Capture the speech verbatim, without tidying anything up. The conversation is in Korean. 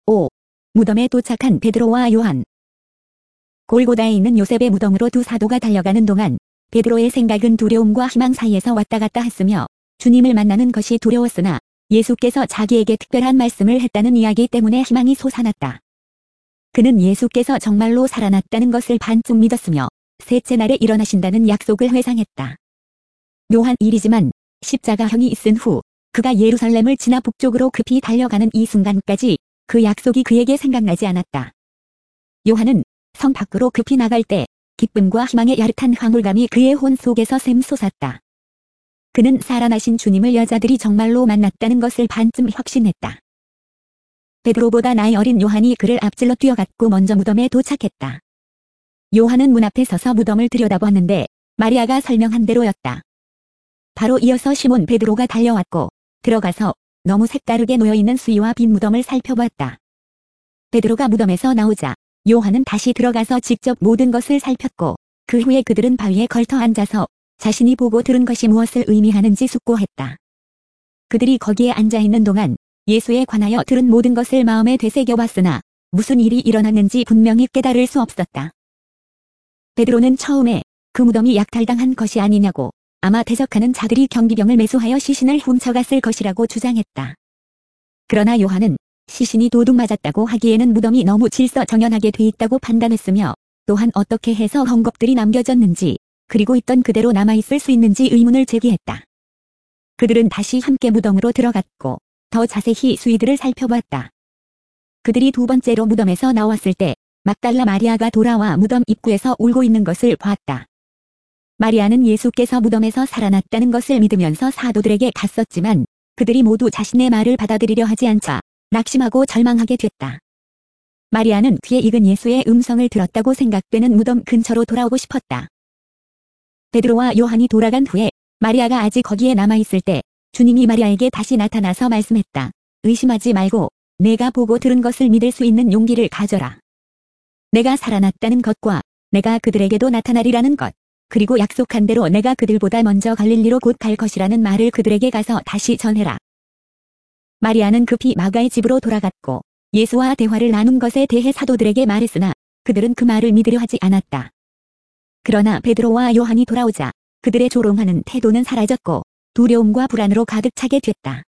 오. 무덤에 도착한 베드로와 요한. 골고다에 있는 요셉의 무덤으로 두 사도가 달려가는 동안 베드로의 생각은 두려움과 희망 사이에서 왔다 갔다 했으며 주님을 만나는 것이 두려웠으나 예수께서 자기에게 특별한 말씀을 했다는 이야기 때문에 희망이 솟아났다. 그는 예수께서 정말로 살아났다는 것을 반쯤 믿었으며 셋째 날에 일어나신다는 약속을 회상했다. 묘한 일이지만 십자가형이 있은 후 그가 예루살렘을 지나 북쪽으로 급히 달려가는 이 순간까지 그 약속이 그에게 생각나지 않았다. 요한은 성 밖으로 급히 나갈 때 기쁨과 희망의 야릇한 황홀감이 그의 혼 속에서 샘솟았다. 그는 살아나신 주님을 여자들이 정말로 만났다는 것을 반쯤 확신했다. 베드로보다 나이 어린 요한이 그를 앞질러 뛰어갔고 먼저 무덤에 도착했다. 요한은 문 앞에 서서 무덤을 들여다보았는데 마리아가 설명한 대로였다. 바로 이어서 시몬 베드로가 달려왔고 들어가서 너무 색다르게 놓여있는 수의와 빈 무덤을 살펴보았다. 베드로가 무덤에서 나오자 요한은 다시 들어가서 직접 모든 것을 살폈고 그 후에 그들은 바위에 걸터 앉아서 자신이 보고 들은 것이 무엇을 의미하는지 숙고했다. 그들이 거기에 앉아있는 동안 예수에 관하여 들은 모든 것을 마음에 되새겨봤으나 무슨 일이 일어났는지 분명히 깨달을 수 없었다. 베드로는 처음에 그 무덤이 약탈당한 것이 아니냐고 아마 대적하는 자들이 경비병을 매수하여 시신을 훔쳐갔을 것이라고 주장했다. 그러나 요한은 시신이 도둑 맞았다고 하기에는 무덤이 너무 질서정연하게 돼 있다고 판단했으며 또한 어떻게 해서 헝겊들이 남겨졌는지 그리고 있던 그대로 남아있을 수 있는지 의문을 제기했다. 그들은 다시 함께 무덤으로 들어갔고 더 자세히 수의들을 살펴보았다. 그들이 두 번째로 무덤에서 나왔을 때 막달라 마리아가 돌아와 무덤 입구에서 울고 있는 것을 보았다. 마리아는 예수께서 무덤에서 살아났다는 것을 믿으면서 사도들에게 갔었지만 그들이 모두 자신의 말을 받아들이려 하지 않자 낙심하고 절망하게 됐다. 마리아는 귀에 익은 예수의 음성을 들었다고 생각되는 무덤 근처로 돌아오고 싶었다. 베드로와 요한이 돌아간 후에 마리아가 아직 거기에 남아있을 때 주님이 마리아에게 다시 나타나서 말씀했다. 의심하지 말고 내가 보고 들은 것을 믿을 수 있는 용기를 가져라. 내가 살아났다는 것과 내가 그들에게도 나타나리라는 것, 그리고 약속한 대로 내가 그들보다 먼저 갈릴리로 곧 갈 것이라는 말을 그들에게 가서 다시 전해라. 마리아는 급히 마가의 집으로 돌아갔고 예수와 대화를 나눈 것에 대해 사도들에게 말했으나 그들은 그 말을 믿으려 하지 않았다. 그러나 베드로와 요한이 돌아오자 그들의 조롱하는 태도는 사라졌고 두려움과 불안으로 가득 차게 됐다.